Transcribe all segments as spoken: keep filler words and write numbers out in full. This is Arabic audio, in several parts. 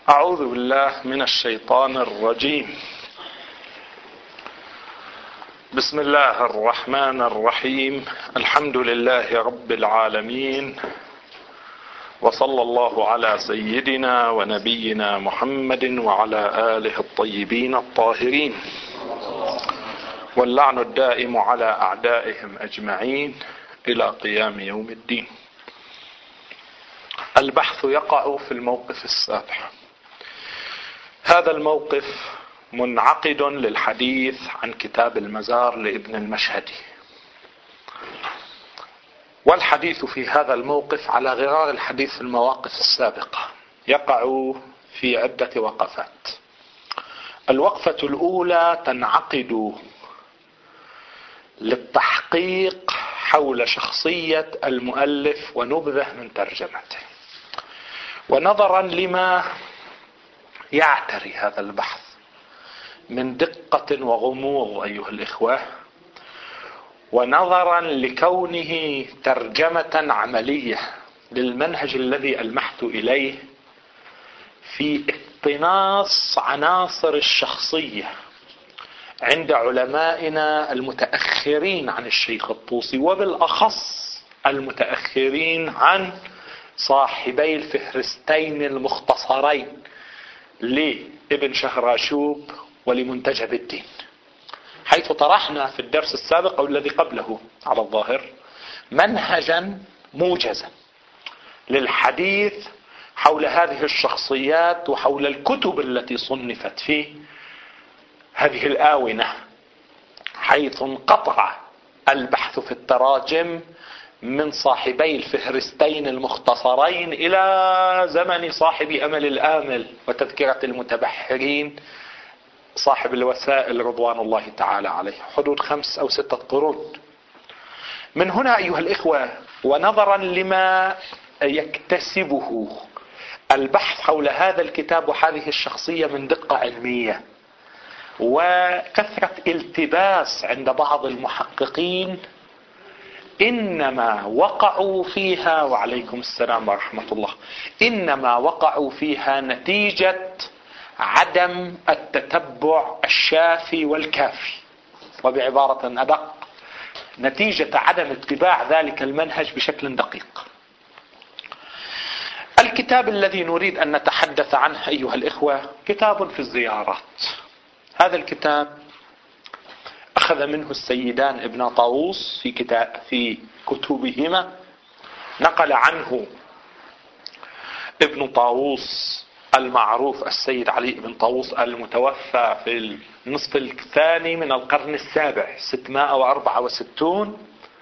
أعوذ بالله من الشيطان الرجيم. بسم الله الرحمن الرحيم. الحمد لله رب العالمين، وصلى الله على سيدنا ونبينا محمد وعلى آله الطيبين الطاهرين، واللعن الدائم على أعدائهم أجمعين إلى قيام يوم الدين. البحث يقع في الموقف السابع. هذا الموقف منعقد للحديث عن كتاب المزار لابن المشهدي، والحديث في هذا الموقف على غرار الحديث في المواقف السابقة، يقع في عدة وقفات. الوقفة الأولى تنعقد للتحقيق حول شخصية المؤلف ونبذة من ترجمته، ونظرا لما يعتري هذا البحث من دقة وغموض أيها الإخوة، ونظرا لكونه ترجمة عملية للمنهج الذي ألمحت إليه في اقتناص عناصر الشخصية عند علمائنا المتأخرين عن الشيخ الطوسي، وبالأخص المتأخرين عن صاحبي الفهرستين المختصرين لابن شهراشوب ولمنتجب الدين، حيث طرحنا في الدرس السابق أو الذي قبله على الظاهر منهجا موجزا للحديث حول هذه الشخصيات وحول الكتب التي صنفت في هذه الآونة، حيث انقطع البحث في التراجم من صاحبي الفهرستين المختصرين إلى زمن صاحب أمل الآمل وتذكرة المتبحرين صاحب الوسائل رضوان الله تعالى عليه، حدود خمس أو ستة قرون. من هنا أيها الإخوة، ونظرا لما يكتسبه البحث حول هذا الكتاب وهذه الشخصية من دقة علمية وكثرة التباس عند بعض المحققين، إنما وقعوا فيها، وعليكم السلام ورحمة الله، إنما وقعوا فيها نتيجة عدم التتبع الشافي والكافي، وبعبارة أدق نتيجة عدم اتباع ذلك المنهج بشكل دقيق. الكتاب الذي نريد أن نتحدث عنه أيها الإخوة كتاب في الزيارات. هذا الكتاب أخذ منه السيدان ابن طاووس في كتاب في كتبهما، نقل عنه ابن طاووس المعروف السيد علي بن طاووس المتوفى في النصف الثاني من القرن السابع ستمائة وأربعة وستين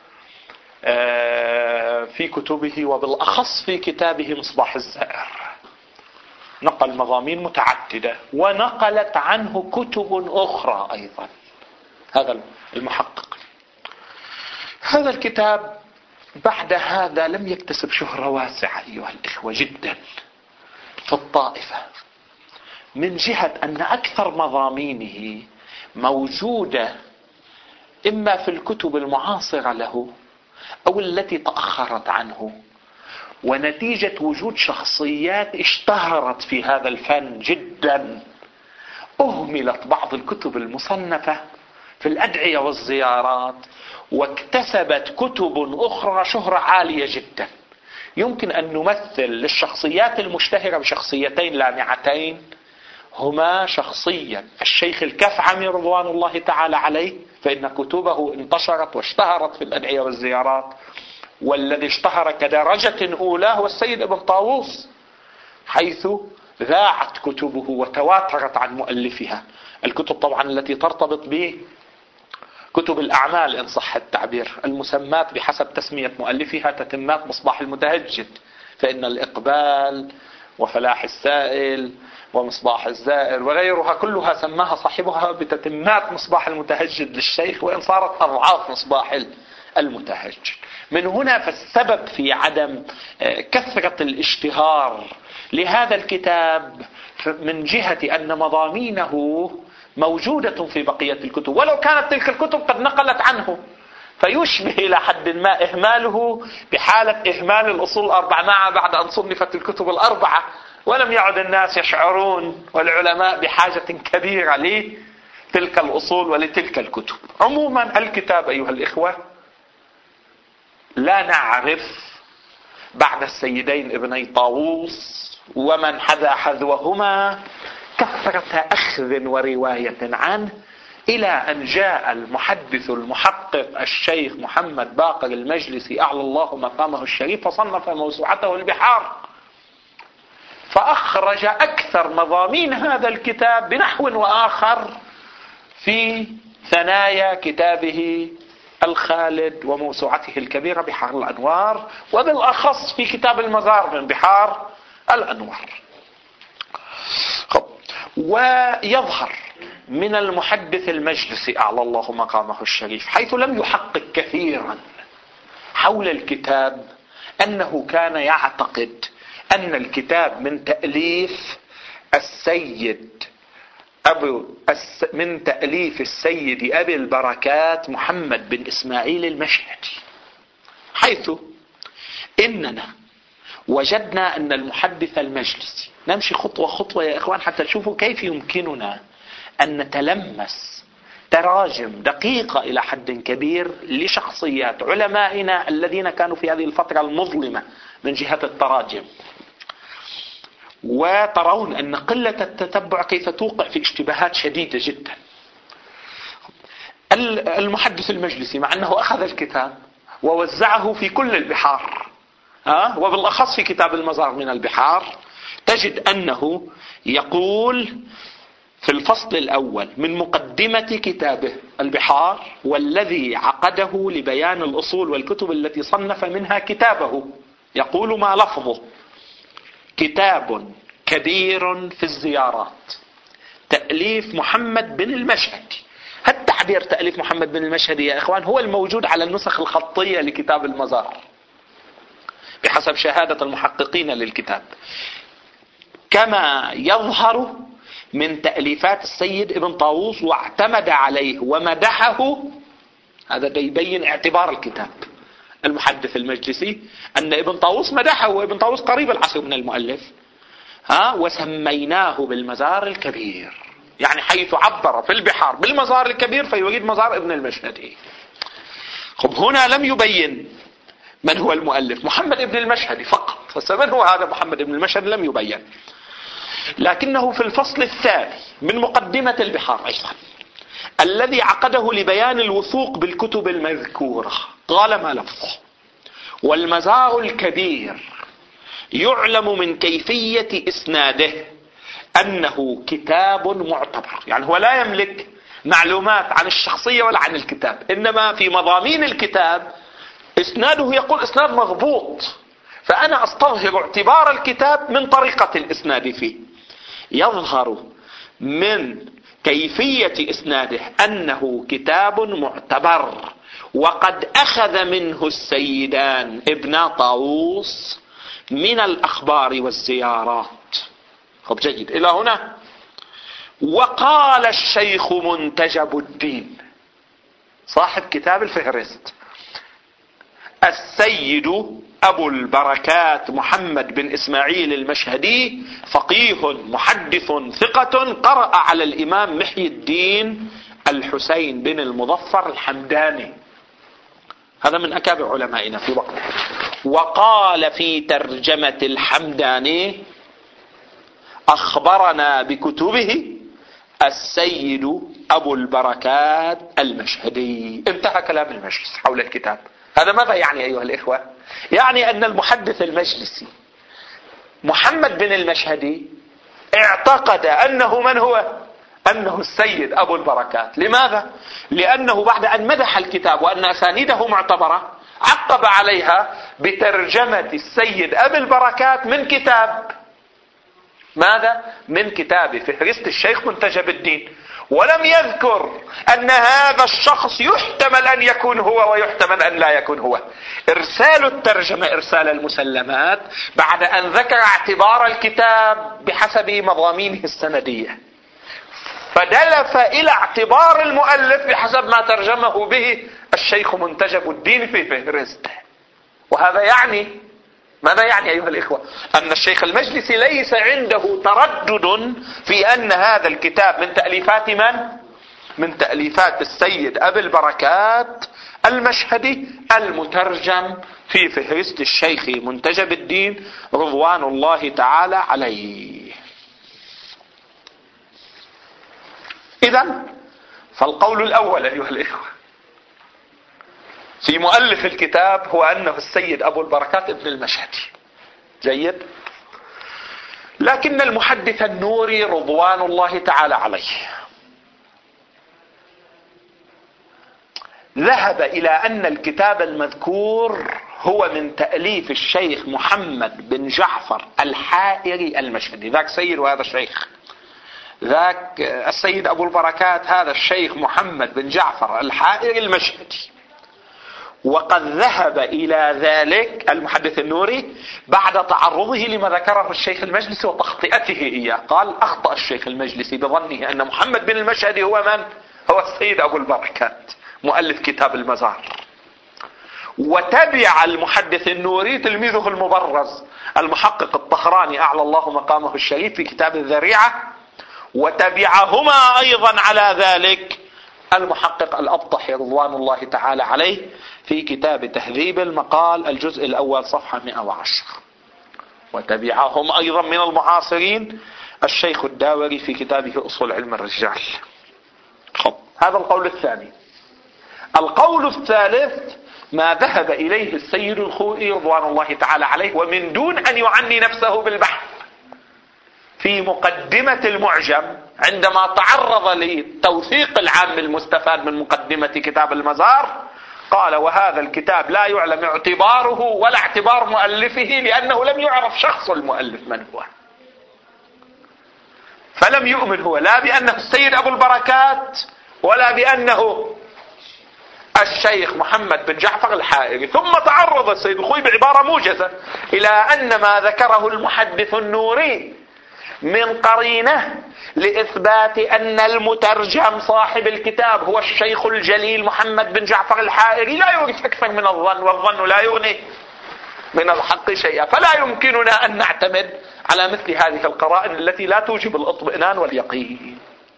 في كتبه، وبالأخص في كتابه مصباح الزائر، نقل مضامين متعددة، ونقلت عنه كتب أخرى أيضا هذا المحقق. هذا الكتاب بعد هذا لم يكتسب شهرة واسعة أيها الإخوة جدا في الطائفة، من جهة أن أكثر مضامينه موجودة إما في الكتب المعاصرة له أو التي تأخرت عنه، ونتيجة وجود شخصيات اشتهرت في هذا الفن جدا أهملت بعض الكتب المصنفة في الأدعية والزيارات، واكتسبت كتب أخرى شهرة عالية جدا. يمكن أن نمثل للشخصيات المشتهرة بشخصيتين لامعتين، هما شخصية الشيخ الكفعمي رضوان الله تعالى عليه، فإن كتبه انتشرت واشتهرت في الأدعية والزيارات، والذي اشتهر كدرجة أولى هو السيد ابن طاووس، حيث ذاعت كتبه وتواترت عن مؤلفها. الكتب طبعا التي ترتبط به كتب الأعمال إن صح التعبير، المسمات بحسب تسمية مؤلفها تتمات مصباح المتهجد، فإن الإقبال وفلاح السائل ومصباح الزائر وغيرها كلها سماها صاحبها بتتمات مصباح المتهجد للشيخ، وإن صارت أضعاف مصباح المتهجد. من هنا فالسبب في عدم كثرة الاشتهار لهذا الكتاب من جهة أن مضامينه موجودة في بقية الكتب، ولو كانت تلك الكتب قد نقلت عنه، فيشبه إلى حد ما إهماله بحالة إهمال الأصول الأربعة معه بعد أن صنفت الكتب الأربعة، ولم يعد الناس يشعرون والعلماء بحاجة كبيرة لتلك الأصول ولتلك الكتب. عموما الكتاب أيها الإخوة لا نعرف بعد السيدين ابني طاووس ومن حذا حذوهما كثرة أخذ ورواية عنه، إلى أن جاء المحدث المحقق الشيخ محمد باقر المجلسي أعلى الله مقامه الشريف فصنف موسوعته البحار، فأخرج أكثر مضامين هذا الكتاب بنحو وآخر في ثنايا كتابه الخالد وموسوعته الكبيرة بحار الأنوار، وبالأخص في كتاب المزار من بحار الأنوار. ويظهر من المحدث المجلسي أعلى الله مقامه الشريف حيث لم يحقق كثيرا حول الكتاب أنه كان يعتقد أن الكتاب من تأليف السيد أبو من تأليف السيد أبي البركات محمد بن إسماعيل المشهدي، حيث إننا وجدنا أن المحدث المجلسي، نمشي خطوة خطوة يا إخوان حتى تشوفوا كيف يمكننا أن نتلمس تراجم دقيقة إلى حد كبير لشخصيات علمائنا الذين كانوا في هذه الفترة المظلمة من جهة التراجم، وترون أن قلة التتبع كيف توقع في اشتباهات شديدة جدا. المحدث المجلسي مع أنه أخذ الكتاب ووزعه في كل البحار، أه؟ وبالأخص في كتاب المزار من البحار، تجد أنه يقول في الفصل الأول من مقدمة كتابه البحار: والذي عقده لبيان الأصول والكتب التي صنف منها كتابه، يقول ما لفظه: كتاب كبير في الزيارات، تأليف محمد بن المشهدي. التعبير تأليف محمد بن المشهدي يا إخوان هو الموجود على النسخ الخطية لكتاب المزار بحسب شهادة المحققين للكتاب، كما يظهر من تأليفات السيد ابن طاووس واعتمد عليه ومدحه. هذا يبين اعتبار الكتاب المحدث المجلسي أن ابن طاووس مدحه، وابن طاووس قريب العصر من المؤلف، ها وسميناه بالمزار الكبير، يعني حيث عبر في البحار بالمزار الكبير فيريد مزار ابن المشهدي. خب هنا لم يبين من هو المؤلف، محمد ابن المشهدي فقط، فمن هو هذا محمد ابن المشهدي لم يبين، لكنه في الفصل الثاني من مقدمة البحار أيضا الذي عقده لبيان الوثوق بالكتب المذكورة قال ما لفظه: والمزار الكبير يعلم من كيفية إسناده أنه كتاب معتبر. يعني هو لا يملك معلومات عن الشخصية ولا عن الكتاب، إنما في مضامين الكتاب إسناده يقول إسناد مضبوط، فأنا أستظهر اعتبار الكتاب من طريقة الإسناد فيه. يظهر من كيفية إسناده أنه كتاب معتبر، وقد أخذ منه السيدان ابن طاووس من الأخبار والزيارات. خب جيد إلى هنا. وقال الشيخ منتجب الدين صاحب كتاب الفهرست: السيد أبو البركات محمد بن إسماعيل المشهدي فقيه محدث ثقة، قرأ على الإمام محي الدين الحسين بن المظفر الحمداني، هذا من أكابر علمائنا في وقته. وقال في ترجمة الحمداني: أخبرنا بكتبه السيد أبو البركات المشهدي. انتهى كلام المجلس حول الكتاب. هذا ماذا يعني أيها الإخوة؟ يعني أن المحدث المجلسي محمد بن المشهدي اعتقد أنه من هو؟ أنه السيد أبو البركات. لماذا؟ لأنه بعد أن مدح الكتاب وأن أسانيده معتبرة عقب عليها بترجمة السيد أبي البركات من كتاب ماذا؟ من كتاب فهرست الشيخ منتجب الدين، ولم يذكر أن هذا الشخص يحتمل أن يكون هو ويحتمل أن لا يكون هو. إرسال الترجمة إرسال المسلمات بعد أن ذكر اعتبار الكتاب بحسب مضامينه السندية، فدلف إلى اعتبار المؤلف بحسب ما ترجمه به الشيخ منتجب الدين في فهرسته. وهذا يعني ماذا يعني أيها الإخوة؟ أن الشيخ المجلسي ليس عنده تردد في أن هذا الكتاب من تأليفات من؟ من تأليفات السيد أبي البركات المشهدي المترجم في فهرست الشيخ منتجب الدين رضوان الله تعالى عليه. إذن فالقول الأول أيها الإخوة في مؤلف الكتاب هو أنه السيد أبو البركات ابن المشهدي. جيد. لكن المحدث النوري رضوان الله تعالى عليه ذهب إلى أن الكتاب المذكور هو من تأليف الشيخ محمد بن جعفر الحائري المشهدي. ذاك سيد وهذا الشيخ. ذاك السيد أبو البركات هذا الشيخ محمد بن جعفر الحائري المشهدي. وقد ذهب إلى ذلك المحدث النوري بعد تعرضه لما ذكره الشيخ المجلسي وتخطئته إياه. قال أخطأ الشيخ المجلسي بظنه أن محمد بن المشهدي هو من؟ هو السيد أبو البركات مؤلف كتاب المزار. وتبع المحدث النوري تلميذه المبرز المحقق الطهراني أعلى الله مقامه الشريف في كتاب الذريعة. وتبعهما أيضا على ذلك المحقق الأبطحي رضوان الله تعالى عليه في كتاب تهذيب المقال الجزء الأول صفحة مئة وعشرة. وتبعهم أيضا من المعاصرين الشيخ الداوري في كتابه أصول علم الرجال. خب. هذا القول الثاني. القول الثالث ما ذهب إليه السيد الخوئي رضوان الله تعالى عليه ومن دون أن يعني نفسه بالبحث في مقدمة المعجم عندما تعرض للتوثيق العام المستفاد من مقدمة كتاب المزار قال وهذا الكتاب لا يعلم اعتباره ولا اعتبار مؤلفه لأنه لم يعرف شخص المؤلف من هو. فلم يؤمن هو لا بأنه السيد أبو البركات ولا بأنه الشيخ محمد بن جعفر الحائري. ثم تعرض السيد الخوئي بعبارة موجزة إلى أن ما ذكره المحدث النوري من قرينة لإثبات أن المترجم صاحب الكتاب هو الشيخ الجليل محمد بن جعفر الحائري لا يورث أكثر من الظن، والظن لا يغني من الحق شيئا. فلا يمكننا أن نعتمد على مثل هذه القرائن التي لا توجب الاطمئنان واليقين.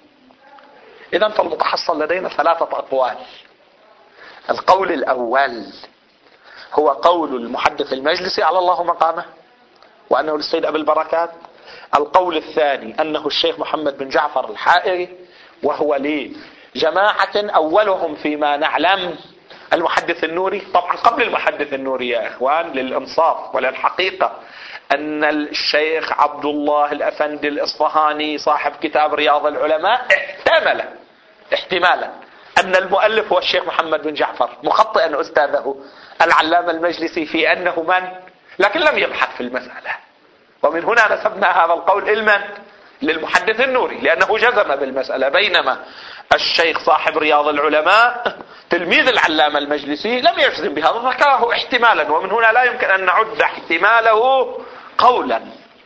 إذن فالمتحصل لدينا ثلاثة أقوال. القول الأول هو قول المحدث المجلسي على الله مقامه وأنه للسيد أبي البركات. القول الثاني أنه الشيخ محمد بن جعفر الحائري وهو لجماعة أولهم فيما نعلم المحدث النوري. طبعا قبل المحدث النوري يا إخوان للإنصاف وللحقيقة أن الشيخ عبد الله الأفندي الإصفهاني صاحب كتاب رياض العلماء احتمل احتمالا أن المؤلف هو الشيخ محمد بن جعفر مخطئا أستاذه العلامة المجلسي في أنه من، لكن لم يبحث في المسألة. ومن هنا نسبنا هذا القول علما للمحدث النوري لأنه جزم بالمسألة، بينما الشيخ صاحب رياض العلماء تلميذ العلامة المجلسي لم يجزم بهذا، ذكره احتمالا، ومن هنا لا يمكن أن نعد احتماله قولا.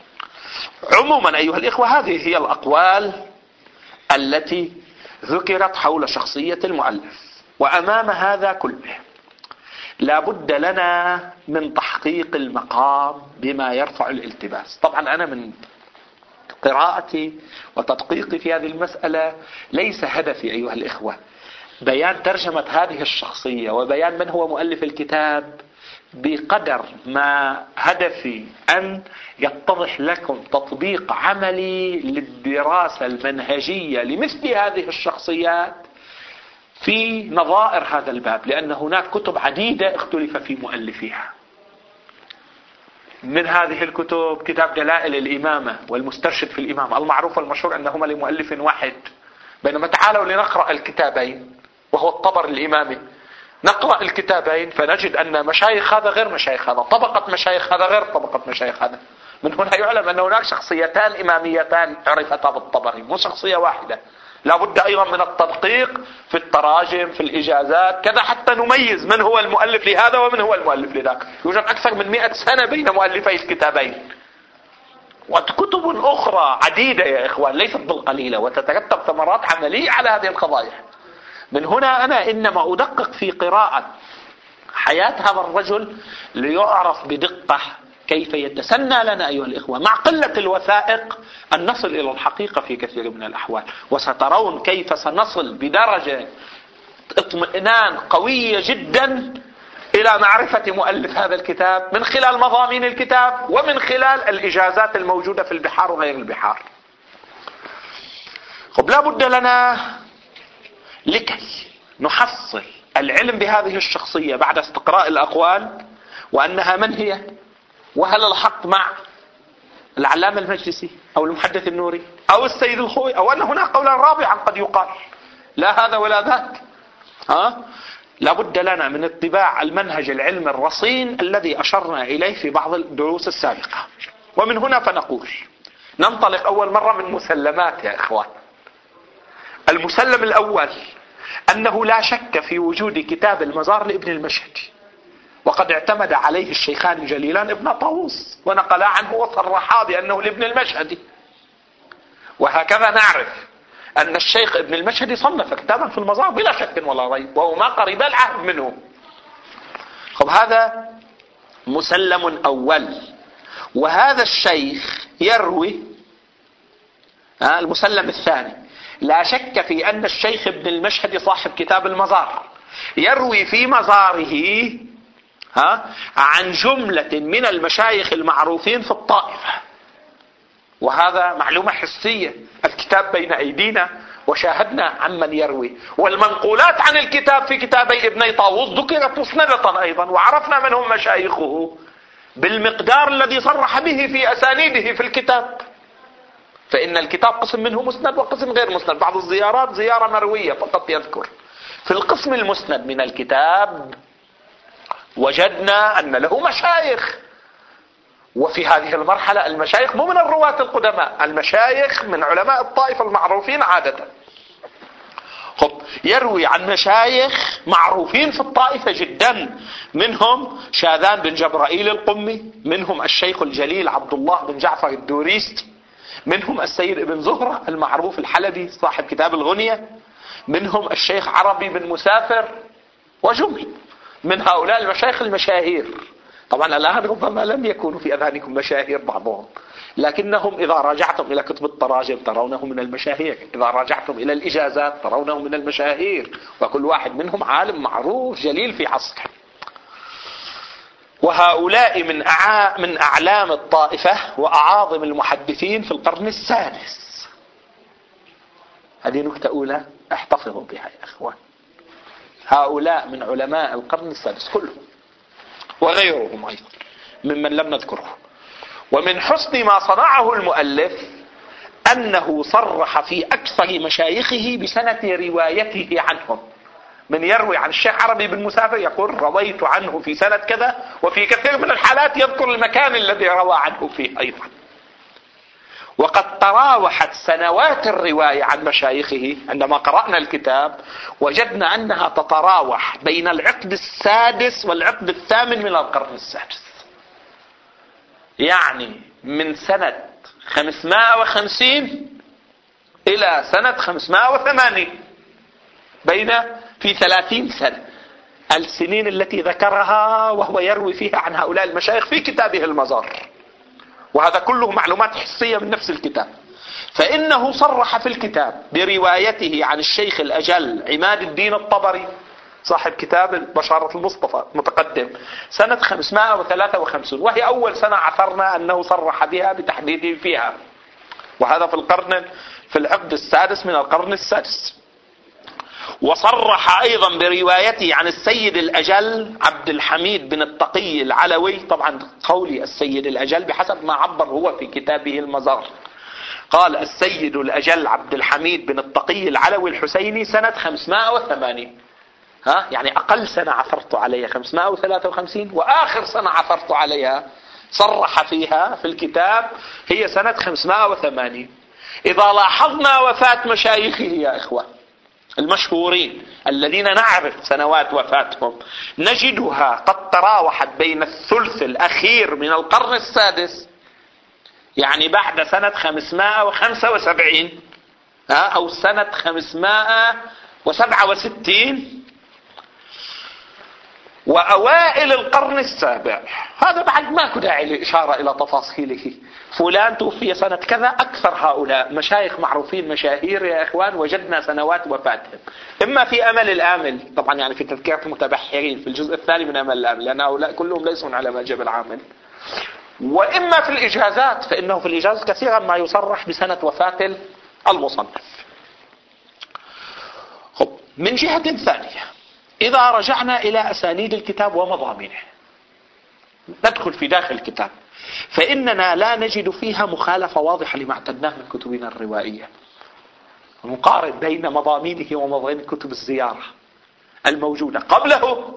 عموما أيها الإخوة هذه هي الأقوال التي ذكرت حول شخصية المؤلف. وأمام هذا كله لا بد لنا من تحقيق المقام بما يرفع الالتباس. طبعا أنا من قراءتي وتدقيقي في هذه المسألة ليس هدفي أيها الإخوة بيان ترجمة هذه الشخصية وبيان من هو مؤلف الكتاب بقدر ما هدفي أن يتضح لكم تطبيق عملي للدراسة المنهجية لمثل هذه الشخصيات في نظائر هذا الباب، لأن هناك كتب عديدة اختلف في مؤلفيها. من هذه الكتب كتاب دلائل الإمامة والمسترشد في الإمامة المعروف والمشهور أنهما لمؤلف واحد، بينما تعالوا لنقرأ الكتابين وهو الطبر الإمامي. نقرأ الكتابين فنجد أن مشايخ هذا غير مشايخ هذا، طبقة مشايخ هذا غير طبقة مشايخ هذا. من هنا يعلم أن هناك شخصيتان إماميتان عرفتا بالطبري، مو شخصية واحدة. لا بد أيضا من التدقيق في التراجم في الإجازات كذا حتى نميز من هو المؤلف لهذا ومن هو المؤلف لذاك. يوجد أكثر من مئة سنة بين مؤلفي الكتابين، وكتب أخرى عديدة يا إخوان ليست بالقليلة، وتترتب ثمرات عملية على هذه القضايا. من هنا أنا إنما أدقق في قراءة حياة هذا الرجل ليعرف بدقة كيف يتسنى لنا أيها الإخوة مع قلة الوثائق أن نصل إلى الحقيقة في كثير من الأحوال. وسترون كيف سنصل بدرجة اطمئنان قوية جدا إلى معرفة مؤلف هذا الكتاب من خلال مضامين الكتاب ومن خلال الإجازات الموجودة في البحار وغير البحار. خب لا بد لنا لكي نحصل العلم بهذه الشخصية بعد استقراء الأقوال وأنها من هي، وهل الحق مع العلامة المجلسي أو المحدث النوري أو السيد الخوي، أو أن هناك قولا رابعا قد يقال، لا هذا ولا ذاك. ها؟ لابد لنا من اتباع المنهج العلمي الرصين الذي أشرنا إليه في بعض الدروس السابقة. ومن هنا فنقول ننطلق أول مرة من مسلمات يا إخوان. المسلم الأول أنه لا شك في وجود كتاب المزار لابن المشهدي، وقد اعتمد عليه الشيخان الجليلان ابن طاووس ونقلا عنه وصرحا بأنه لابن المشهدي. وهكذا نعرف أن الشيخ ابن المشهدي صنف كتابا في المزار بلا شك ولا ريب، وهو ما قريب العهد منه. خب هذا مسلم أول. وهذا الشيخ يروي ها المسلم الثاني، لا شك في أن الشيخ ابن المشهدي صاحب كتاب المزار يروي في مزاره ها عن جملة من المشايخ المعروفين في الطائفة، وهذا معلومة حسية. الكتاب بين أيدينا وشاهدنا عمن يروي، والمنقولات عن الكتاب في كتابي ابني طاووس ذكرت مسندة أيضا، وعرفنا من هم مشايخه بالمقدار الذي صرح به في أسانيده في الكتاب. فإن الكتاب قسم منه مسند وقسم غير مسند، بعض الزيارات زيارة مروية فقط يذكر. في القسم المسند من الكتاب وجدنا أن له مشايخ، وفي هذه المرحلة المشايخ مو من الرواة القدماء، المشايخ من علماء الطائفة المعروفين عادة. خب يروي عن مشايخ معروفين في الطائفة جدا، منهم شاذان بن جبرائيل القمي، منهم الشيخ الجليل عبد الله بن جعفر الدوريستي، منهم السيد ابن زهرة المعروف الحلبي صاحب كتاب الغنية، منهم الشيخ عربي بن مسافر، وجمل من هؤلاء المشايخ المشاهير. طبعا الآن ربما لم يكونوا في أذهانكم مشاهير بعضهم، لكنهم إذا راجعتم إلى كتب التراجم ترونه من المشاهير، إذا راجعتم إلى الإجازات ترونه من المشاهير، وكل واحد منهم عالم معروف جليل في عصره. وهؤلاء من أعا من أعلام الطائفة وأعاظم المحدثين في القرن السادس. هذه نكتة أولى احتفظوا بها يا أخوان. هؤلاء من علماء القرن السادس كلهم، وغيرهم أيضا ممن لم نذكره. ومن حسن ما صنعه المؤلف أنه صرح في أكثر مشايخه بسنة روايته عنهم. من يروي عن الشيخ عربي بن مسافر يقول رويت عنه في سنة كذا، وفي كثير من الحالات يذكر المكان الذي روى عنه فيه أيضا. وقد تراوحت سنوات الرواية عن مشايخه. عندما قرأنا الكتاب وجدنا أنها تتراوح بين العقد السادس والعقد الثامن من القرن السادس، يعني من سنة خمسمائة وخمسين إلى سنة خمسمائة وثمانين، بين في ثلاثين سنة، السنين التي ذكرها وهو يروي فيها عن هؤلاء المشايخ في كتابه المزار. وهذا كله معلومات حسية من نفس الكتاب. فإنه صرح في الكتاب بروايته عن الشيخ الأجل عماد الدين الطبري صاحب كتاب بشارة المصطفى متقدم سنة خمسمائة وثلاثة وخمسين، وهي أول سنة عثرنا أنه صرح بها بتحديده فيها، وهذا في القرن في العقد السادس من القرن السادس. وصرح أيضا بروايته عن السيد الأجل عبد الحميد بن التقي العلوي. طبعا قولي السيد الأجل بحسب ما عبر هو في كتابه المزار، قال السيد الأجل عبد الحميد بن التقي العلوي الحسيني سنة خمسمائة وثمانين، ها يعني أقل سنة عثرت عليها خمسمائة وثلاثة وخمسين، وآخر سنة عثرت عليها صرح فيها في الكتاب هي سنة خمسمائة وثمانين. إذا لاحظنا وفاة مشايخه يا إخوان المشهورين الذين نعرف سنوات وفاتهم، نجدها قد تراوحت بين الثلث الأخير من القرن السادس، يعني بعد سنة خمسمائة وخمسة وسبعين أو سنة خمسمائة وسبعة وستين وأوائل القرن السابع. هذا بعد ماكو داعي للإشارة إلى تفاصيله. فلان توفي سنة كذا. أكثر هؤلاء مشايخ معروفين مشاهير يا إخوان وجدنا سنوات وفاتهم إما في أمل الآمل، طبعا يعني في تذكرة المتبحرين في الجزء الثاني من أمل الآمل، لأن هؤلاء كلهم ليسوا على ما جاب العامل، وإما في الإجازات، فإنه في الإجازات كثيرا ما يصرح بسنة وفاة المصنف. خب، من جهة ثانية إذا رجعنا إلى أسانيد الكتاب ومضامينه، ندخل في داخل الكتاب، فإننا لا نجد فيها مخالفة واضحة لما اعتدناه من كتبنا الروائية. نقارن بين مضامينه ومضامين كتب الزيارة الموجودة قبله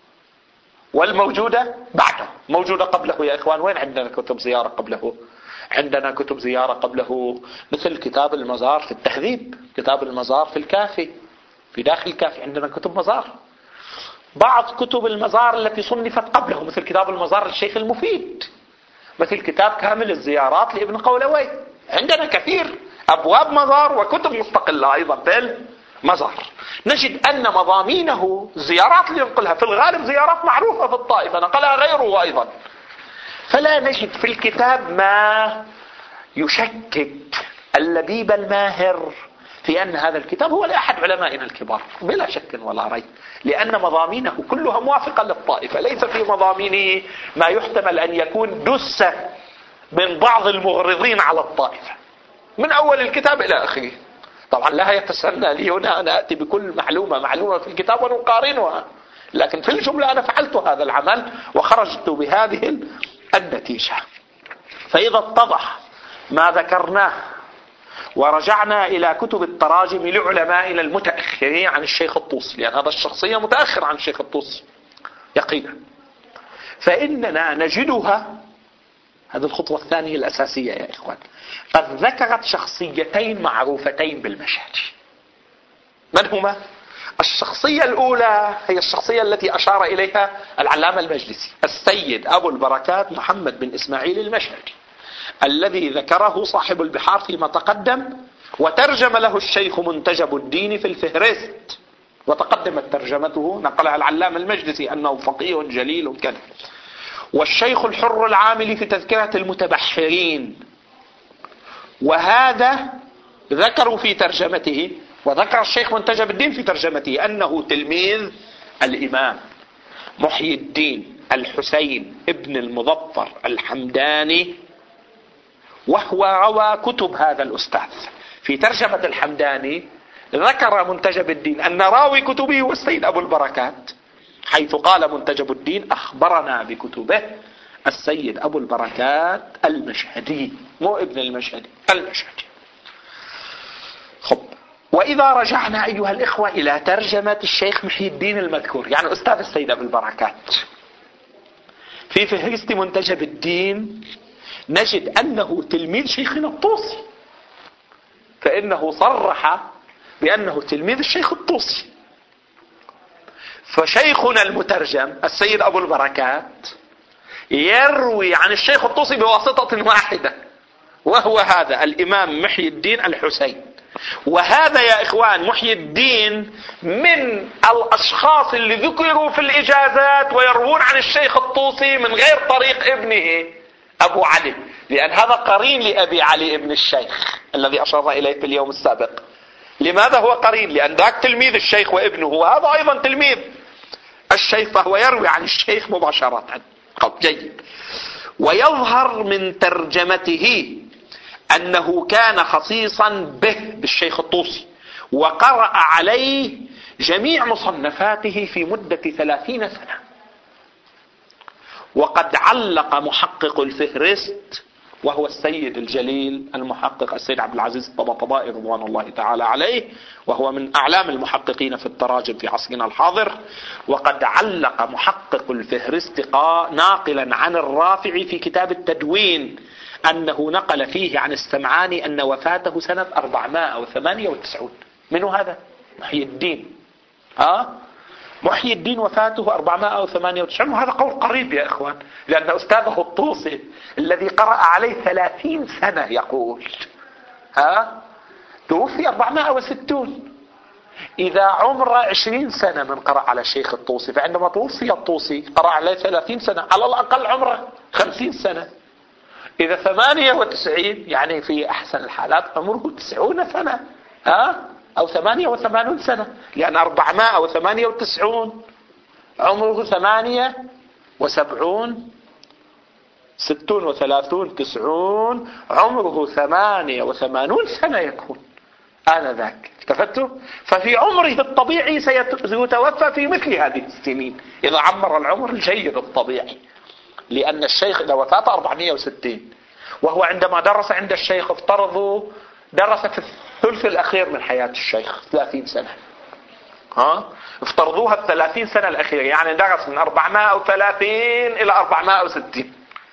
والموجودة بعده. موجودة قبله يا إخوان، وين عندنا كتب زيارة قبله؟ عندنا كتب زيارة قبله مثل كتاب المزار في التهذيب، كتاب المزار في الكافي، في داخل الكافي عندنا كتب مزار. بعض كتب المزار التي صنفت قبله مثل كتاب المزار للشيخ المفيد، مثل كتاب كامل الزيارات لابن قولوي. عندنا كثير أبواب مزار وكتب مستقلة أيضا بالمزار. نجد أن مضامينه زيارات اللي ينقلها في الغالب زيارات معروفة في الطائفة نقلها غيره أيضا، فلا نجد في الكتاب ما يشكك اللبيب الماهر في أن هذا الكتاب هو لأحد علمائنا الكبار بلا شك ولا ريب، لأن مضامينه كلها موافقة للطائفة. ليس في مضامينه ما يحتمل أن يكون دسة من بعض المغرضين على الطائفة من أول الكتاب إلى آخره. طبعا لا يتسنى لي هنا أن أتي بكل معلومة معلومة في الكتاب ونقارنها، لكن في الجملة أنا فعلت هذا العمل وخرجت بهذه النتيجة. فإذا اتضح ما ذكرناه ورجعنا إلى كتب التراجم لعلمائنا المتأخرين عن الشيخ الطوسي، لأن هذا الشخصية متأخر عن الشيخ الطوسي يقينا، فإننا نجدها، هذه الخطوة الثانية الأساسية يا إخوان، قد ذكرت شخصيتين معروفتين بالمشهد. من هما؟ الشخصية الأولى هي الشخصية التي أشار إليها العلامة المجلسي، السيد أبو البركات محمد بن إسماعيل المشهدي، الذي ذكره صاحب البحار فيما تقدم، وترجم له الشيخ منتجب الدين في الفهرست، وتقدمت ترجمته نقلها العلامة المجلسي أنه فقيه جليل كذا. والشيخ الحر العاملي في تذكرة المتبحرين، وهذا ذكروا في ترجمته، وذكر الشيخ منتجب الدين في ترجمته أنه تلميذ الإمام محي الدين الحسين ابن المظفر الحمداني، وهو روى كتب هذا الأستاذ. في ترجمة الحمداني ذكر منتجب الدين أن راوي كتبه هو السيد أبو البركات، حيث قال منتجب الدين أخبرنا بكتبه السيد أبو البركات المشهدي، مو ابن المشهدي، المشهدي. خب، وإذا رجعنا أيها الإخوة إلى ترجمة الشيخ محي الدين المذكور، يعني أستاذ السيد أبو البركات، في فهرست منتجب الدين نجد أنه تلميذ شيخنا الطوسي، فإنه صرح بأنه تلميذ الشيخ الطوسي. فشيخنا المترجم السيد أبو البركات يروي عن الشيخ الطوسي بواسطة واحدة، وهو هذا الإمام محي الدين الحسين. وهذا يا إخوان محي الدين من الأشخاص اللي ذكروا في الإجازات ويروون عن الشيخ الطوسي من غير طريق ابنه أبو علي، لأن هذا قرين لأبي علي ابن الشيخ الذي أشرنا إليه في اليوم السابق. لماذا هو قرين؟ لأن ذاك تلميذ الشيخ وابنه، وهذا أيضا تلميذ الشيخ، فهو يروي عن الشيخ مباشرة. جيد. ويظهر من ترجمته أنه كان خصيصا به بالشيخ الطوسي، وقرأ عليه جميع مصنفاته في مدة ثلاثين سنة. وقد علق محقق الفهرست وهو السيد الجليل المحقق السيد عبد العزيز الطباطبائي رضوان الله تعالى عليه، وهو من أعلام المحققين في التراجم في عصرنا الحاضر. وقد علق محقق الفهرست ناقلا عن الرافع في كتاب التدوين أنه نقل فيه عن السمعاني أن وفاته سنة أربعمائة وثمانية وتسعين. من هذا؟ محي الدين. ها؟ محي الدين وفاته أربعمائة وثمانية وتسعين، وهذا قول قريب يا إخوان، لأن أستاذه الطوسي الذي قرأ عليه ثلاثين سنة يقول ها توفي أربعمائة وستين. إذا عمره عشرين سنة من قرأ على الشيخ الطوسي، فعندما توفي الطوسي قرأ عليه ثلاثين سنة، على الأقل عمره خمسين سنة. إذا ثمانية وتسعين يعني في أحسن الحالات عمره تسعون سنة، ها؟ أو ثمانية وثمانون سنة، لأن أربعمائة وثمانية وتسعون عمره ثمانية وسبعون، ستون وثلاثون تسعون، عمره ثمانية وثمانون سنة يكون آنذاك. التفتوا؟ ففي عمره الطبيعي سيتوفى في مثل هذه السنين إذا عمر العمر الجيد الطبيعي، لأن الشيخ إذا وفاته أربعمائة وستين، وهو عندما درس عند الشيخ افترضوا درس في الثلث الأخير من حياة الشيخ ثلاثين سنة، ها؟ افترضوها الثلاثين سنة الأخيرة، يعني درس من أربعمائة وثلاثين إلى أربعمائة وستين.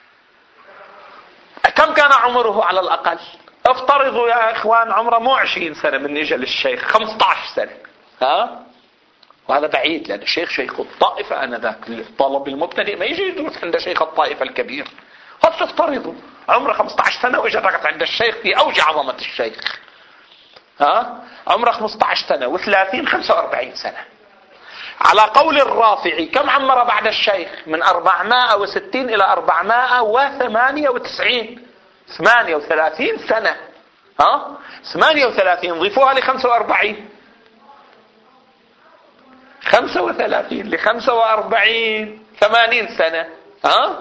كم كان عمره على الأقل؟ افترضوا يا إخوان عمره مو عشرين سنة من إجل الشيخ، خمسة عشر سنة، ها؟ وهذا بعيد، لأن الشيخ شيخ الطائفة آنذاك، الطالب المبتدئ ما يجي يدرس عند شيخ الطائفة الكبير. هسه افترضوا عمره خمسة عشر سنة وإجا درس عند الشيخ في أوج عظمة الشيخ، ها؟ عمره خمسة عشر سنة وثلاثين خمسة وأربعين سنة. على قول الرافعي كم عمر بعد الشيخ؟ من أربعمائة وستين إلى أربعمائة وثمانية وتسعين، ثمانية وثلاثين سنة، ها؟ ثمانية وثلاثين ضيفوها ل خمسة وأربعين، خمسة وثلاثين ل خمسة وأربعين، ثمانين سنة، ها؟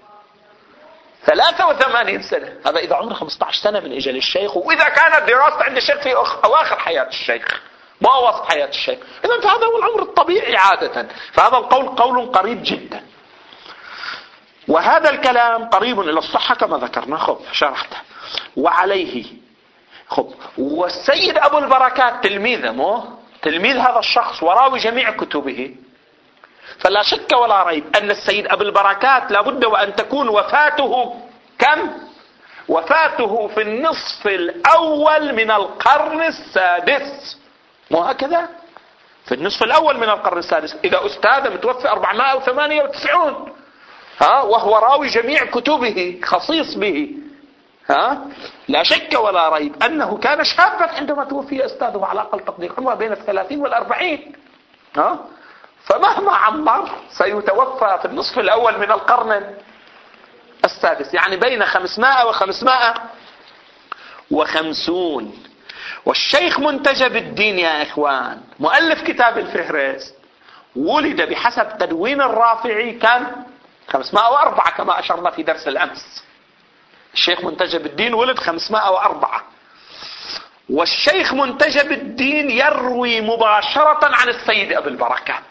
ثلاثة وثمانين سنة. هذا إذا عمره خمسة عشر سنة من إجل الشيخ، وإذا كانت دراسة عند الشيخ في أواخر حياة الشيخ ما وسط حياة الشيخ، إذا فهذا هو العمر الطبيعي عادة. فهذا القول قول قريب جدا، وهذا الكلام قريب إلى الصحة كما ذكرنا. خب شرحته. وعليه خب والسيد أبو البركات تلميذه، مو تلميذ هذا الشخص وراوي جميع كتبه، فلا شك ولا ريب أن السيد أبو البركات لابد وأن تكون وفاته كم؟ وفاته في النصف الأول من القرن السادس، مو هكذا؟ في النصف الأول من القرن السادس. إذا أستاذ متوفى أربعمائة وثمانية وتسعين، ها؟ وهو راوي جميع كتبه خصيص به، ها؟ لا شك ولا ريب أنه كان شابا عندما توفي أستاذه، على أقل تقدير عمره بين الثلاثين والأربعين، ها؟ فمهما عمر سيتوفى في النصف الأول من القرن السادس، يعني بين خمسمائة وخمسمائة وخمسون. والشيخ منتجب الدين يا إخوان مؤلف كتاب الفهرست ولد بحسب تدوين الرافعي كان خمسمائة وأربعة كما أشرنا في درس الأمس. الشيخ منتجب الدين ولد خمسمائة وأربعة، والشيخ منتجب الدين يروي مباشرة عن السيد أبي البركات،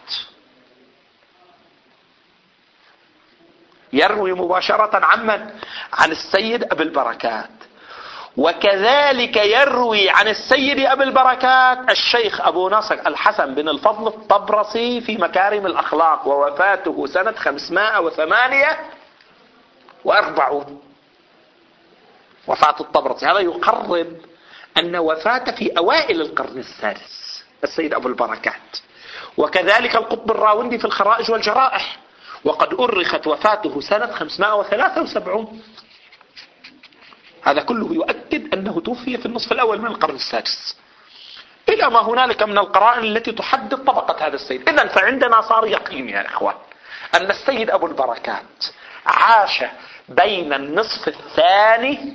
يروي مباشرة عن من؟ عن السيد أبي البركات. وكذلك يروي عن السيد أبي البركات الشيخ أبو نصر الحسن بن الفضل الطبرسي في مكارم الأخلاق، ووفاته سنة خمسمائة وثمانية وأربعون، وفاة الطبرسي. هذا يقرب أن وفاته في أوائل القرن السادس السيد أبو البركات. وكذلك القطب الراوندي في الخرائج والجرائح، وقد أرخت وفاته سنة خمسمائة وثلاثة وسبعين. هذا كله يؤكد أنه توفي في النصف الأول من القرن السادس، إلى ما هنالك من القرائن التي تحدد طبقة هذا السيد. إذن فعندنا صار يقين يا إخوان أن السيد أبو البركات عاش بين النصف الثاني،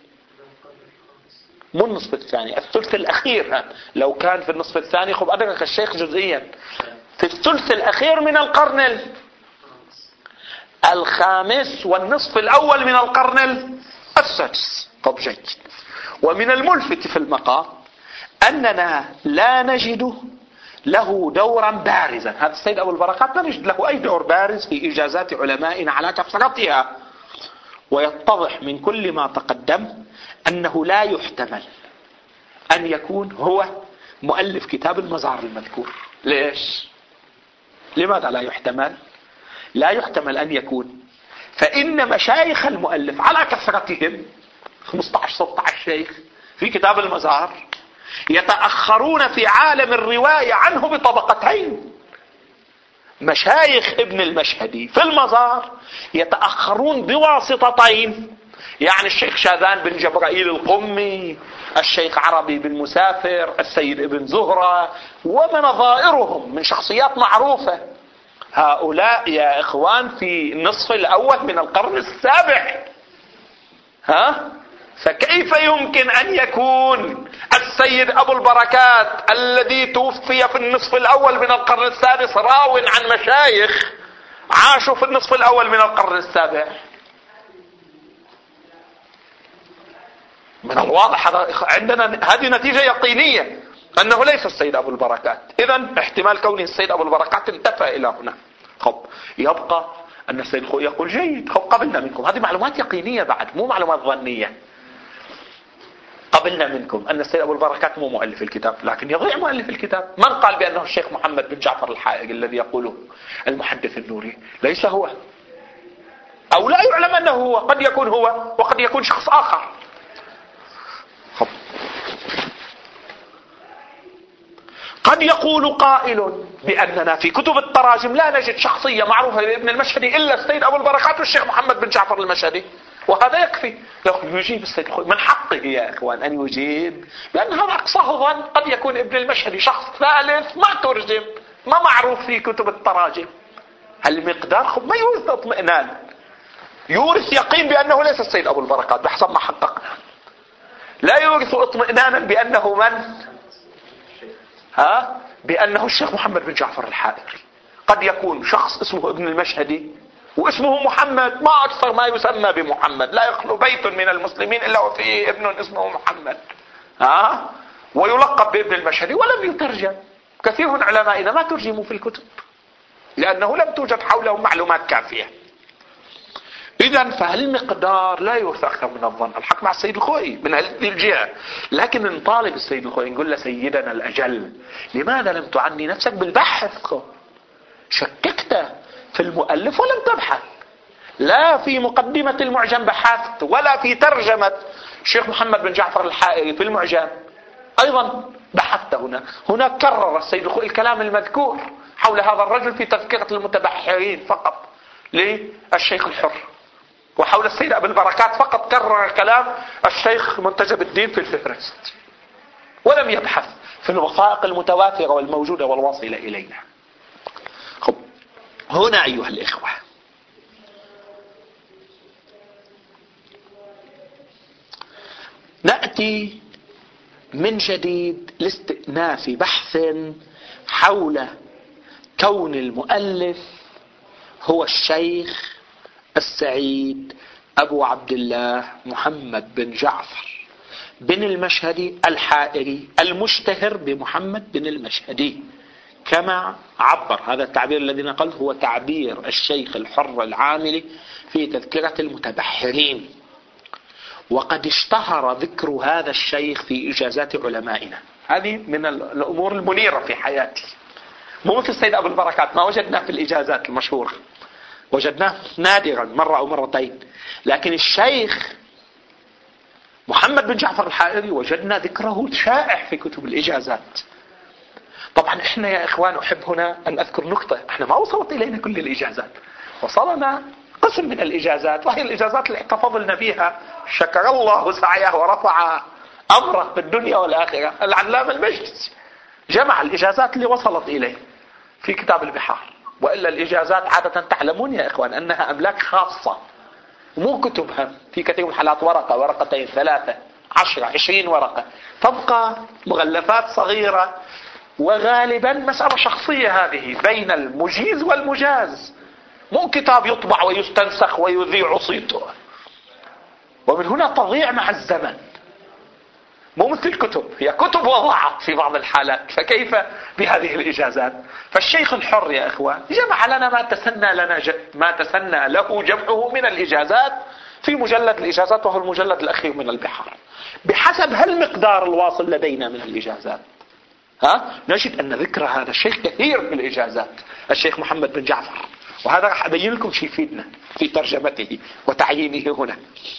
مو النصف الثاني، الثلث الأخير. لو كان في النصف الثاني خب أدرك الشيخ جزئيا في الثلث الأخير من القرن الخامس والنصف الأول من القرن السادس. طب جيد. ومن الملفت في المقام أننا لا نجد له دورا بارزا. هذا السيد أبو البركات لا نجد له أي دور بارز في إجازات علمائنا على كثرتها. ويتضح من كل ما تقدم أنه لا يحتمل أن يكون هو مؤلف كتاب المزار المذكور. ليش؟ لماذا لا يحتمل؟ لا يحتمل أن يكون، فإن مشايخ المؤلف على كثرتهم خمسة عشر ستة عشر شيخ في كتاب المزار يتأخرون في عالم الرواية عنه بطبقتين. مشايخ ابن المشهدي في المزار يتأخرون بواسطتين، يعني الشيخ شاذان بن جبرائيل القمي، الشيخ عربي بن مسافر، السيد ابن زهرة ومنظائرهم من شخصيات معروفة. هؤلاء يا إخوان في النصف الأول من القرن السابع. ها؟ فكيف يمكن أن يكون السيد أبو البركات الذي توفي في النصف الأول من القرن السادس راو عن مشايخ عاشوا في النصف الأول من القرن السابع؟ من الواضح عندنا هذه نتيجة يقينية أنه ليس السيد أبو البركات. إذن احتمال كونه السيد أبو البركات انتفى إلى هنا. خب يبقى أن السيد الخوئي يقول جيد، خب قبلنا منكم، هذه معلومات يقينية بعد مو معلومات ظنية. قبلنا منكم أن السيد أبو البركات مو مؤلف الكتاب، لكن يضيع مؤلف الكتاب. من قال بأنه الشيخ محمد بن جعفر الحائق الذي يقوله المحدث النوري؟ ليس هو، أو لا يعلم أنه هو، قد يكون هو وقد يكون شخص آخر. خب. قد يقول قائل بأننا في كتب التراجم لا نجد شخصية معروفة لابن المشهدي إلا السيد أبو البركات والشيخ محمد بن جعفر المشهدي، وهذا يكفي. يجيب السيد الخوئي من حقه يا إخوان أن يجيب بأن هذا أقصاه ظن، قد يكون ابن المشهدي شخص ثالث ما ترجم، ما معروف في كتب التراجم. المقدار خب ما يورث اطمئنان، يورث يقين بأنه ليس السيد أبو البركات بحسب ما حققنا، لا يورث اطمئنانا بأنه من؟ ها؟ بأنه الشيخ محمد بن جعفر الحائقي. قد يكون شخص اسمه ابن المشهدي واسمه محمد، ما أكثر ما يسمى بمحمد، لا يخلو بيت من المسلمين إلا وفيه ابن اسمه محمد، ها؟ ويلقب بابن المشهدي ولم يترجم. كثير من علمائنا ما ترجموا في الكتب لأنه لم توجد حولهم معلومات كافية. إذن فهالمقدار لا يورث أكثر من الظن. الحق مع السيد الخوئي من هذه الجهة، لكن نطالب السيد الخوئي نقول له سيدنا الأجل لماذا لم تعني نفسك بالبحث؟ شككت في المؤلف ولم تبحث، لا في مقدمة المعجم بحثت، ولا في ترجمة الشيخ محمد بن جعفر الحائري في المعجم أيضا بحثت. هنا هنا كرر السيد الخوئي الكلام المذكور حول هذا الرجل في تذكرة المتبحرين فقط للشيخ الحر، وحول السيد أبو البركات فقط كرر كلام الشيخ منتجب الدين في الفهرست، ولم يبحث في الوثائق المتوافرة والموجودة والواصلة إلينا. خب هنا أيها الإخوة نأتي من جديد لاستئناف بحث حول كون المؤلف هو الشيخ السعيد أبو عبد الله محمد بن جعفر بن المشهدي الحائري المشتهر بمحمد بن المشهدي، كما عبر هذا التعبير الذي نقلت هو تعبير الشيخ الحر العاملي في تذكرة المتبحرين. وقد اشتهر ذكر هذا الشيخ في إجازات علمائنا. هذه من الأمور المنيرة في حياتي، مو مثل السيد أبو البركات ما وجدناه في الإجازات المشهورة، وجدناه نادرا مرة أو مرتين، لكن الشيخ محمد بن جعفر الحائري وجدنا ذكره شائع في كتب الإجازات. طبعا احنا يا إخوان أحب هنا أن أذكر نقطة، احنا ما وصلت إلينا كل الإجازات، وصلنا قسم من الإجازات، وهي الإجازات اللي احتفظنا بها شكر الله سعيه ورفع أمره في الدنيا والآخرة. العلامة المجلسي جمع الإجازات اللي وصلت إليه في كتاب البحار، وإلا الإجازات عادة تعلمون يا إخوان أنها أملاك خاصة مو كتبها، في كثير من الحالات ورقة ورقتين ثلاثة عشرة عشرين ورقة، تبقى مغلفات صغيرة، وغالبا مسألة شخصية هذه بين المجيز والمجاز، مو كتاب يطبع ويستنسخ ويذيع صيته، ومن هنا تضيع مع الزمن، مو مثل الكتب، هي كتب وضعت في بعض الحالات، فكيف بهذه الإجازات؟ فالشيخ الحر يا إخوان جمع لنا ما تسنى لنا ج... ما تسنى له جمعه من الإجازات في مجلد الإجازات، وهو المجلد الأخير من البحار، بحسب هالمقدار الواصل لدينا من الإجازات. ها نجد أن ذكر هذا الشيخ كثير في الإجازات، الشيخ محمد بن جعفر، وهذا راح أبين لكم شيء يفيدنا في ترجمته وتعيينه هنا.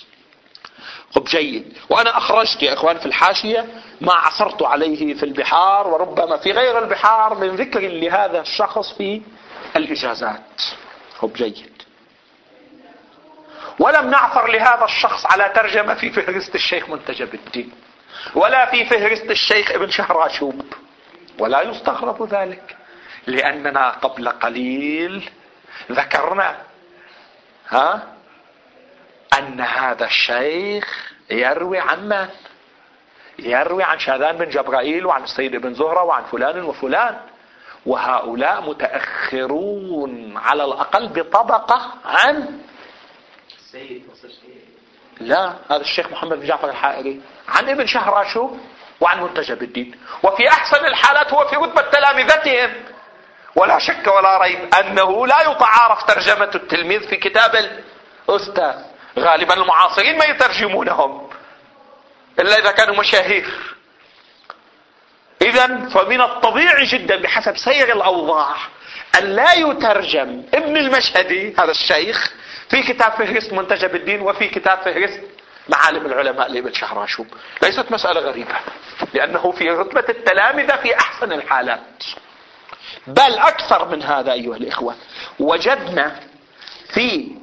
خب جيد. وأنا أخرجت يا إخوان في الحاشية ما عثرت عليه في البحار وربما في غير البحار من ذكر لهذا الشخص في الإجازات. خب جيد. ولم نعثر لهذا الشخص على ترجمة في فهرست الشيخ منتجب الدين ولا في فهرست الشيخ ابن شهراشوب، ولا يستغرب ذلك، لأننا قبل قليل ذكرنا ها أن هذا الشيخ يروي عن من؟ يروي عن شاذان بن جبرائيل وعن السيد بن زهرة وعن فلان وفلان، وهؤلاء متأخرون على الأقل بطبقة عن السيد. لا، هذا الشيخ محمد بن جعفر الحائري عن ابن شهراشوب وعن منتجب الدين، وفي أحسن الحالات هو في رتبة تلامذتهم، ولا شك ولا ريب أنه لا يتعارف ترجمة التلميذ في كتاب الأستاذ. غالبا المعاصرين ما يترجمونهم إلا إذا كانوا مشاهير. إذن فمن الطبيعي جدا بحسب سير الأوضاع أن لا يترجم ابن المشهدي هذا الشيخ في كتاب فهرست منتجب الدين وفي كتاب فهرست معالم العلماء لابن شهراشوب. ليست مسألة غريبة، لأنه في رتبة التلامذة في أحسن الحالات. بل أكثر من هذا أيها الإخوة، وجدنا في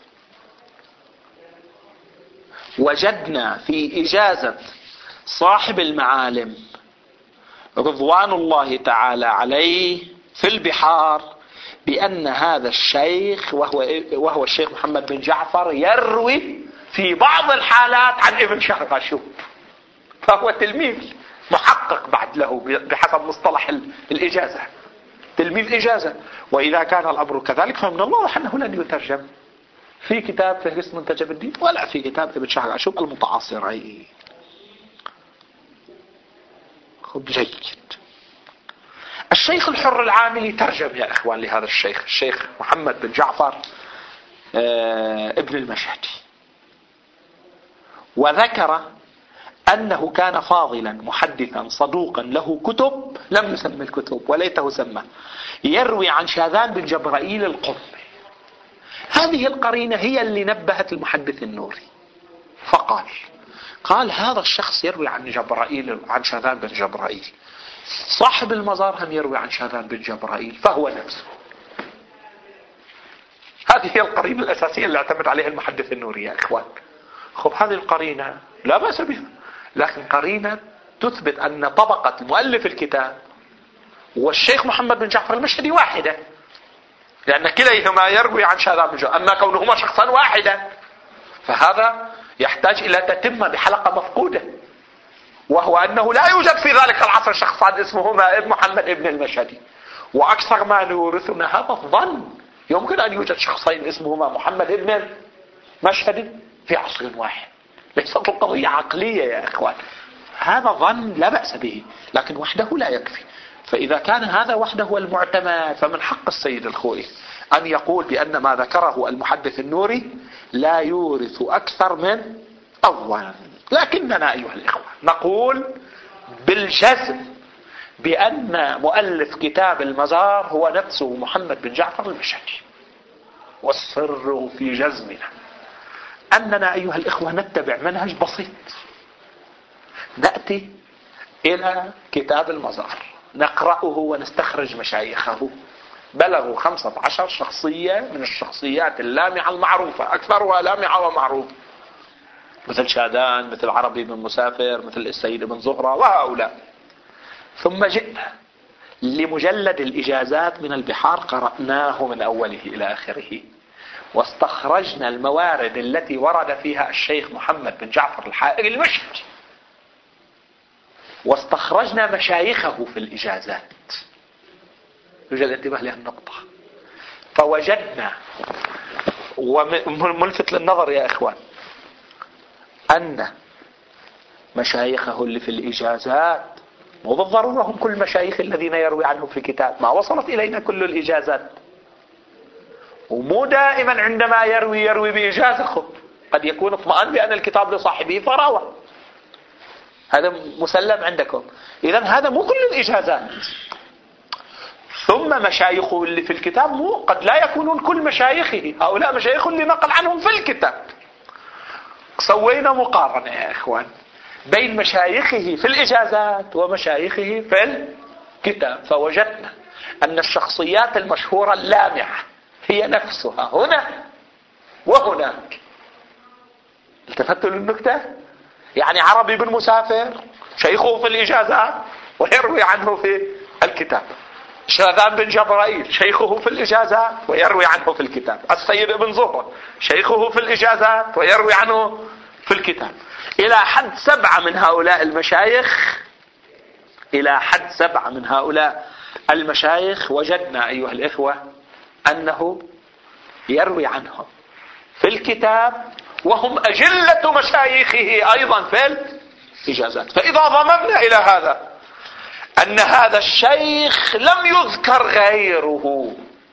وجدنا في إجازة صاحب المعالم رضوان الله تعالى عليه في البحار بأن هذا الشيخ وهو, وهو الشيخ محمد بن جعفر يروي في بعض الحالات عن ابن شهراشوب، فهو تلميذ محقق بعد له بحسب مصطلح الإجازة، تلميذ إجازة. وإذا كان الأمر كذلك فمن الواضح أنه لن يترجم في كتاب فهرست منتجب الدين ولا في كتاب ابن شهراشوب المتعاصرين. خب جيد. الشيخ الحر العاملي ترجم يا إخوان لهذا الشيخ، الشيخ محمد بن جعفر ابن المشهدي، وذكر أنه كان فاضلا محدثا صدوقا له كتب لم يسمى الكتب وليته سمى، يروي عن شاذان بن جبرائيل القطبي. هذه القرينة هي اللي نبهت المحدث النوري، فقال قال هذا الشخص يروي عن جبرائيل عن شاذان بن جبرائيل، صاحب المزار هم يروي عن شاذان بن جبرائيل فهو نفسه. هذه هي القرينة الأساسية اللي اعتمد عليها المحدث النوري يا إخوان. خب هذه القرينة لا بأس بها، لكن قرينة تثبت أن طبقة مؤلف الكتاب والشيخ محمد بن جعفر المشهدي واحدة، لأن كليهما يروي عن شاذان بن جبرائيل، أما كونهما شخصا واحدا فهذا يحتاج إلى تتمة بحلقة مفقودة، وهو أنه لا يوجد في ذلك العصر شخصان اسمهما ابن محمد ابن المشهدي. وأكثر ما يورثنا هذا الظن، يمكن أن يوجد شخصين اسمهما محمد ابن المشهدي في عصر واحد، ليست القضية عقلية يا إخوان، هذا ظن لا بأس به، لكن وحده لا يكفي. فإذا كان هذا وحده هو المعتمد فمن حق السيد الخوئي أن يقول بأن ما ذكره المحدث النوري لا يورث أكثر من أول. لكننا أيها الإخوة نقول بالجزم بأن مؤلف كتاب المزار هو نفسه محمد بن جعفر المشهدي، والسر في جزمنا أننا أيها الإخوة نتبع منهج بسيط. نأتي إلى كتاب المزار نقرأه ونستخرج مشايخه، بلغوا خمسة عشر شخصية من الشخصيات اللامعة المعروفة، أكثرها لامعة ومعروفة، مثل شاذان، مثل عربي بن مسافر، مثل السيد بن زهرة وهؤلاء. ثم جئنا لمجلد الإجازات من البحار، قرأناه من أوله إلى آخره، واستخرجنا الموارد التي ورد فيها الشيخ محمد بن جعفر الحائري المشهدي، واستخرجنا مشايخه في الإجازات. يوجد انتباه لهذه النقطة. فوجدنا، وملفت للنظر يا إخوان، أن مشايخه اللي في الإجازات مو بالضرورة هم كل مشايخ الذين يروي عنهم في الكتاب، ما وصلت إلينا كل الإجازات، ومو دائما عندما يروي يروي بإجازة، قد يكون اطمئن بأن الكتاب لصاحبه فروى، هذا مسلم عندكم. إذن هذا مو كل الإجازات. ثم مشايخه اللي في الكتاب مو قد لا يكونون كل مشايخه، هؤلاء مشايخه اللي نقل عنهم في الكتاب. سوينا مقارنة يا إخوان بين مشايخه في الإجازات ومشايخه في الكتاب، فوجدنا أن الشخصيات المشهورة اللامعة هي نفسها هنا وهناك، التفتوا للنكتة؟ يعني عربي بن مسافر شيخه في الإجازات ويروي عنه في الكتاب، شاذان بن جبرائيل شيخه في الإجازات ويروي عنه في الكتاب، السيد ابن زهرة شيخه في الإجازات ويروي عنه في الكتاب. إلى حد سبعة من هؤلاء المشايخ إلى حد سبعة من هؤلاء المشايخ وجدنا أيها الإخوة أنه يروي عنهم في الكتاب، وهم أجلة مشايخه أيضا في الإجازات. فإذا ضممنا إلى هذا أن هذا الشيخ لم يذكر غيره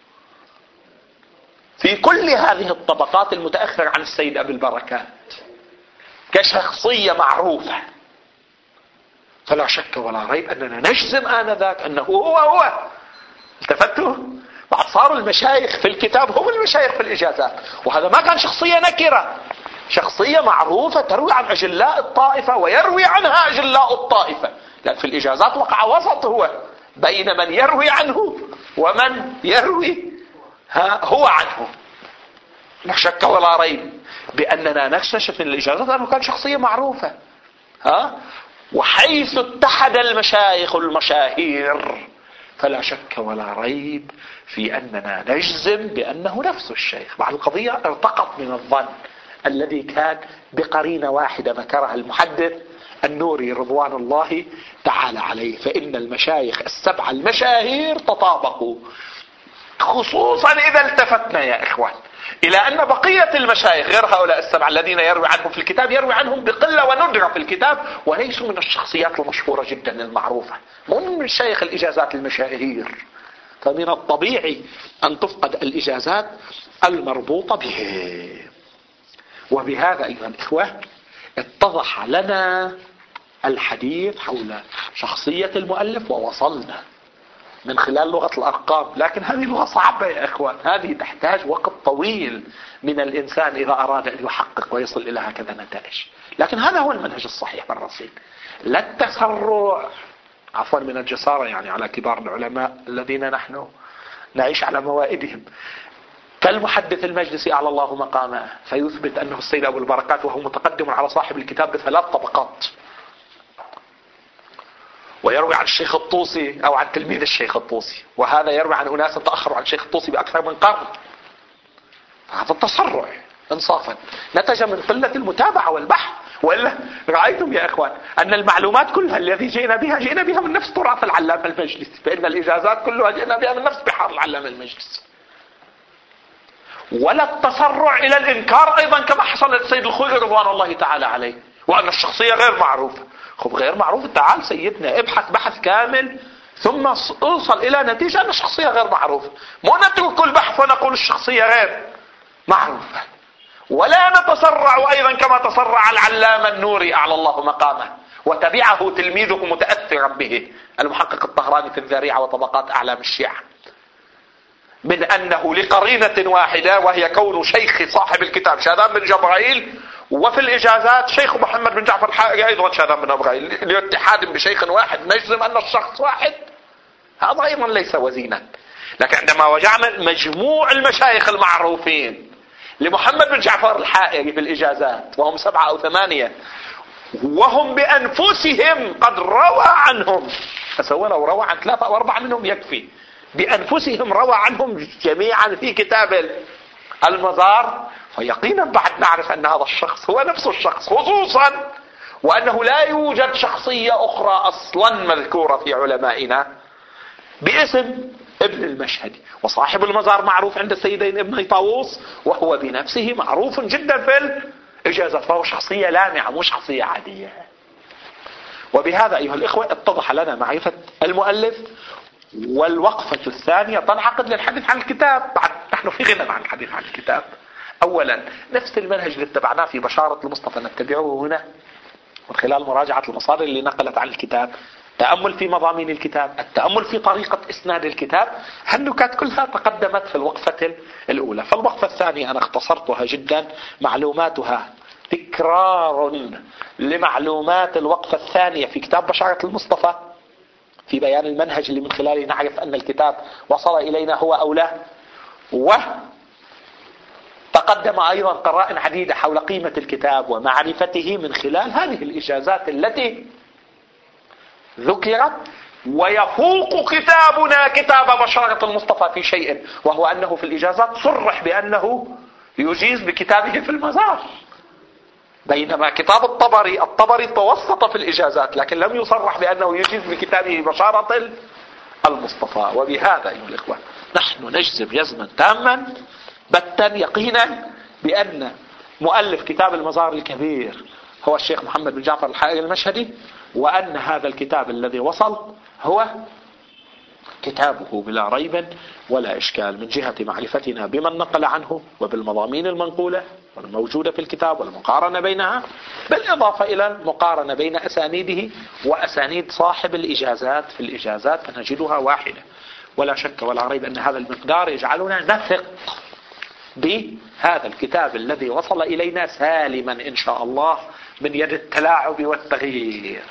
في كل هذه الطبقات المتأخرة عن السيد أبي البركات كشخصية معروفة، فلا شك ولا ريب أننا نجزم آنذاك أنه هو هو. التفتوا؟ بعد صاروا المشايخ في الكتاب هم المشايخ في الإجازات، وهذا ما كان شخصية نكرة، شخصية معروفة تروي عن أجلاء الطائفة ويروي عنها أجلاء الطائفة، لأن في الإجازات وقع وسط هو بين من يروي عنه ومن يروي ها هو عنه. لا شك ولا ريب بأننا نكتشف في الإجازات أنه كان شخصية معروفة. ها وحيث اتحد المشايخ المشاهير فلا شك ولا ريب في أننا نجزم بأنه نفس الشيخ. بعد القضية ارتقط من الظن الذي كان بقرينة واحدة ذكرها المحدث النوري رضوان الله تعالى عليه، فإن المشايخ السبعة المشاهير تطابقوا، خصوصا إذا التفتنا يا إخوان إلى أن بقية المشايخ غير هؤلاء السبعة الذين يروي عنهم في الكتاب يروي عنهم بقلة وندرة في الكتاب، وليسوا من الشخصيات المشهورة جدا المعروفة، مو من شيخ الإجازات المشاهير. فمن الطبيعي أن تفقد الإجازات المربوطة به. وبهذا أيها الإخوة اتضح لنا الحديث حول شخصية المؤلف ووصلنا من خلال لغة الأرقام، لكن هذه لغة صعبة يا إخوان، هذه تحتاج وقت طويل من الإنسان إذا أراد أن يحقق ويصل إلى هكذا نتائج. لكن هذا هو المنهج الصحيح بالرصين، لا التسرع عفوا من الجسارة يعني على كبار العلماء الذين نحن نعيش على موائدهم، كالمحدث المجلسي أعلى الله مقامه فيثبت أنه السيد أبو البركات وهو متقدم على صاحب الكتاب بثلاث طبقات، ويروي عن الشيخ الطوسي أو عن تلميذ الشيخ الطوسي، وهذا يروي عن أناس تأخروا عن الشيخ الطوسي بأكثر من قرن. هذا التسرع انصافا نتج من قلة المتابعة والبحث. وإلا رأيتم يا إخوان أن المعلومات كلها الذي جئنا بها جئنا بها من نفس تراث العلامة المجلسي، فإن الإجازات كلها جئنا بها من نفس بحار العلامة المجلسي. ولا التسرع إلى الإنكار أيضا كما حصل للسيد الخوئي رضوان الله تعالى عليه، وأن الشخصية غير معروفة. خب غير معروف، تعال سيدنا ابحث بحث كامل ثم اوصل إلى نتيجة أن الشخصية غير معروفة، مو نترك كل بحث ونقول الشخصية غير معروفة. ولا نتسرع أيضا كما تسرع العلامة النوري أعلى الله مقامه وتبعه تلميذه متأثرا به المحقق الطهراني في الذريعة وطبقات أعلام الشيعة، من أنه لقرينة واحدة وهي كون شيخ صاحب الكتاب شاذان بن جبرائيل، وفي الإجازات شيخ محمد بن جعفر الحائري أيضا شاذان بن جبرائيل، لاتحاد بشيخ واحد نجزم أن الشخص واحد، هذا أيضا ليس وزينا. لكن عندما وجعنا مجموع المشايخ المعروفين لمحمد بن جعفر الحائري في الإجازات وهم سبعة أو ثمانية، وهم بأنفسهم قد روى عنهم، فسوى لو روى عن ثلاثة أو أربعة منهم يكفي، بأنفسهم روى عنهم جميعا في كتاب المزار، فيقينا بعد نعرف أن هذا الشخص هو نفس الشخص، خصوصا وأنه لا يوجد شخصية أخرى أصلا مذكورة في علمائنا باسم ابن المشهدي. وصاحب المزار معروف عند السيدين ابن طاووس وهو بنفسه معروف جدا في الإجازات، فهو شخصية لامعة مو شخصية عادية. وبهذا أيها الإخوة اتضح لنا معرفة المؤلف. والوقفة الثانية تنعقد للحديث عن الكتاب. بعد نحن في غنى عن الحديث عن الكتاب. أولا نفس المنهج اللي اتبعناه في بشارة المصطفى نتبعه هنا من خلال مراجعة المصادر اللي نقلت عن الكتاب، التأمل في مضامين الكتاب، التأمل في طريقة إسناد الكتاب. هالنكات كلها تقدمت في الوقفة الأولى. فالوقفة الثانية أنا اختصرتها جدا، معلوماتها تكرار لمعلومات الوقفة الثانية في كتاب بشارة المصطفى في بيان المنهج اللي من خلاله نعرف أن الكتاب وصل إلينا هو أو لا، تقدم أيضا قرائن عديدة حول قيمة الكتاب ومعرفته من خلال هذه الإجازات التي ذكرت. ويفوق كتابنا كتاب بشارة المصطفى في شيء، وهو أنه في الإجازات صرح بأنه يجيز بكتابه في المزار، بينما كتاب الطبري الطبري توسط في الإجازات لكن لم يصرح بأنه يجيز بكتابه بشارة المصطفى. وبهذا أيها الإخوة نحن نجزم جزما تاما بتا يقينا بأن مؤلف كتاب المزار الكبير هو الشيخ محمد بن جعفر الحائري المشهدي، وأن هذا الكتاب الذي وصل هو كتابه بلا ريب ولا إشكال من جهة معرفتنا بمن نقل عنه وبالمضامين المنقولة والموجودة في الكتاب والمقارنة بينها، بالإضافة إلى المقارنة بين أسانيده وأسانيد صاحب الإجازات في الإجازات فنجدها واحدة. ولا شك ولا ريب أن هذا المقدار يجعلنا نثق بهذا الكتاب الذي وصل إلينا سالما إن شاء الله من يد التلاعب والتغيير.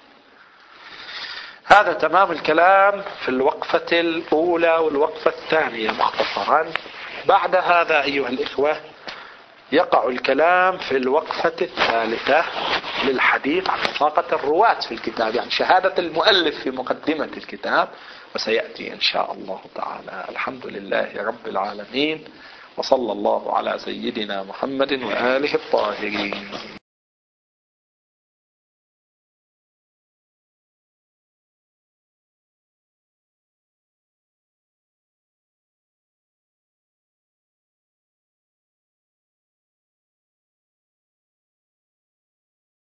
هذا تمام الكلام في الوقفة الأولى والوقفة الثانية مختصرا. بعد هذا أيها الإخوة يقع الكلام في الوقفة الثالثة للحديث عن وثاقة الرواة في الكتاب، يعني شهادة المؤلف في مقدمة الكتاب، وسيأتي إن شاء الله تعالى. الحمد لله رب العالمين، وصلى الله على سيدنا محمد وآله الطاهرين.